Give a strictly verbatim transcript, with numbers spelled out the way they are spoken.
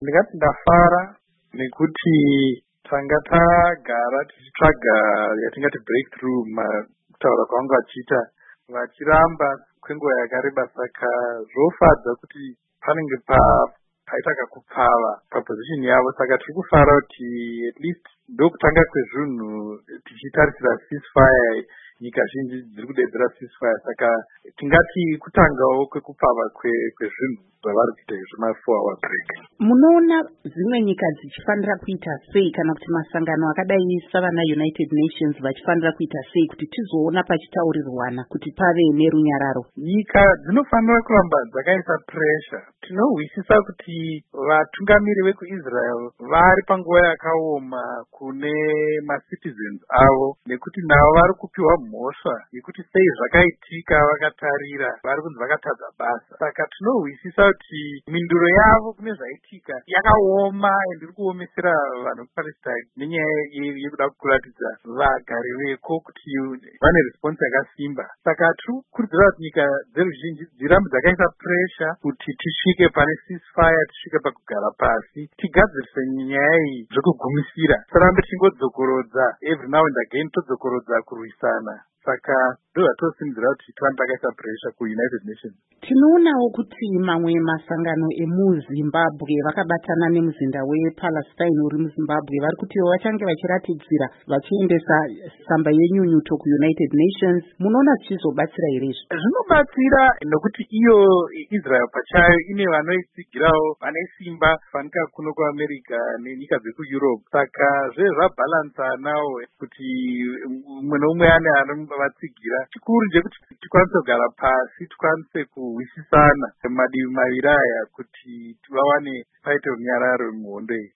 Ndingati ndafara nekuti tanga tagara tichitsvaga yatingati breakthrough mukutaura kwavanga vachiita vachiramba kwenguva yakareba, saka zvofadza kuti panenge paita kakupfava paposition yavo. Saka tiri kufara kuti at least ndokutanga kwezvinhu tichitarisira ceasefire. Nyika zhinji dziri kudedzera ceasefire, saka tingati kutangawo kwekupfava kwezvinhu zvavari kuita zvema-four hour break. Munoona dzimwe nyika dzichifanira kuita sei kana kuti masangano akadai savana United Nations vachifanira kuita sei kuti tizoona pachitaurirwana kuti pave nerunyararo? Nyika dzinofanira kuramba dzakaisa pressure. Tinohwisisa kuti vatungamiri vekuIsrael vari panguva yakaoma kune macitizens avo, nekuti navo vari kupiwa mhosva yekuti sei zvakaitika vakatarira vari kunzi vakatadza basa. Saka tinohwisisa kuti minduro yavo kune zvaitika yakaoma ende iri kuomesera vanhu vePalestine nenyaya yekuda kuratidza vagari veko kuti vane response yakasimba. Saka tiri kukurudzira kuti nyika dzeruzhinji dzirambe dzakaisa pressure kuti tisvike pane ceasefire, tisvike pakugara pasi, tigadzirise nyaya iyi zvekugumisira. Tisarambe tichingodzokorodza every now and again, todzokorodza kurwisana. Saka ndo zvatosimudzira kuti tivanhu takaisa pressure kuUnited Nations. Tinoonawo kuti mamwe masangano emuZimbabwe vakabatana nemuzinda wePalestine uri muZimbabwe vari kutiwo vachange vachiratidzira vachiendesa tsamba yenyunyuto kuUnited Nations. Munoona zvichizobatsira here izvi? Zvinobatsira nokuti iyo Israel pachayo ine vanoitsigirawo vane simba fanika kuno kuAmerica nenyika dzekuEurope. Saka zvezvabhalansanawo kuti umwe noumwe ane anovatsigira. Chikuru ndechekuti tikwanise kugara pasi, tikwanise kuhwisisana madivi maviri aya kuti vawane paite runyararo muhondo iyi.